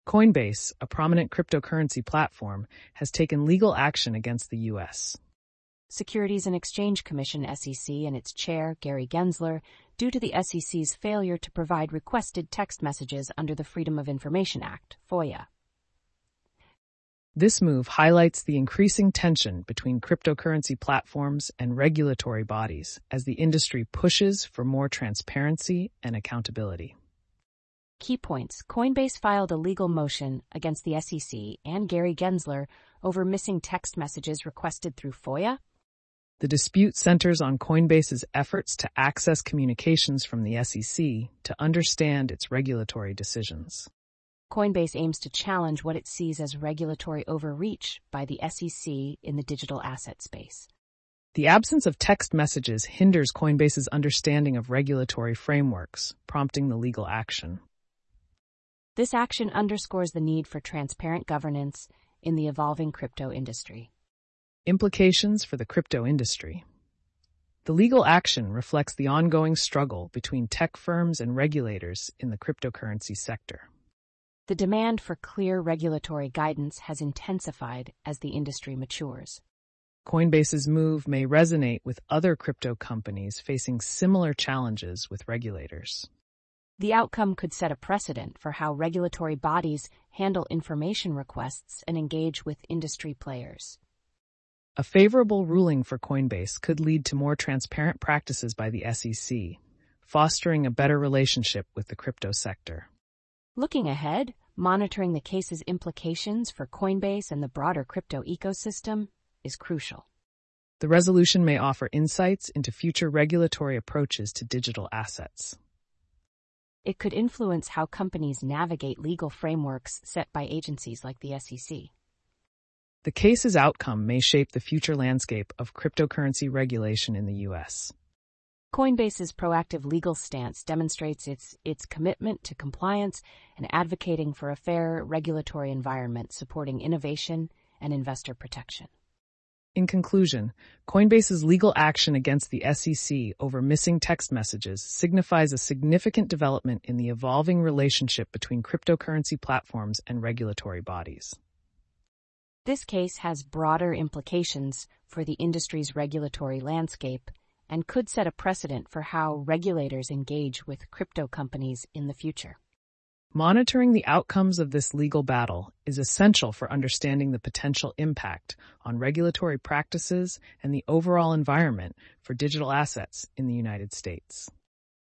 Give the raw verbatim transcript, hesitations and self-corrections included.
Coinbase, a prominent cryptocurrency platform, has taken legal action against the U S Securities and Exchange Commission S E C and its chair, Gary Gensler, due to the S E C's failure to provide requested text messages under the Freedom of Information Act, FOIA. This move highlights the increasing tension between cryptocurrency platforms and regulatory bodies as the industry pushes for more transparency and accountability. Key points. Coinbase filed a legal motion against the S E C and Gary Gensler over missing text messages requested through FOIA. The dispute centers on Coinbase's efforts to access communications from the S E C to understand its regulatory decisions. Coinbase aims to challenge what it sees as regulatory overreach by the S E C in the digital asset space. The absence of text messages hinders Coinbase's understanding of regulatory frameworks, prompting the legal action. This action underscores the need for transparent governance in the evolving crypto industry. Implications for the crypto industry. The legal action reflects the ongoing struggle between tech firms and regulators in the cryptocurrency sector. The demand for clear regulatory guidance has intensified as the industry matures. Coinbase's move may resonate with other crypto companies facing similar challenges with regulators. The outcome could set a precedent for how regulatory bodies handle information requests and engage with industry players. A favorable ruling for Coinbase could lead to more transparent practices by the S E C, fostering a better relationship with the crypto sector. Looking ahead, monitoring the case's implications for Coinbase and the broader crypto ecosystem is crucial. The resolution may offer insights into future regulatory approaches to digital assets. It could influence how companies navigate legal frameworks set by agencies like the S E C. The case's outcome may shape the future landscape of cryptocurrency regulation in the U S. Coinbase's proactive legal stance demonstrates its, its commitment to compliance and advocating for a fair regulatory environment supporting innovation and investor protection. In conclusion, Coinbase's legal action against the S E C over missing text messages signifies a significant development in the evolving relationship between cryptocurrency platforms and regulatory bodies. This case has broader implications for the industry's regulatory landscape and could set a precedent for how regulators engage with crypto companies in the future. Monitoring the outcomes of this legal battle is essential for understanding the potential impact on regulatory practices and the overall environment for digital assets in the United States.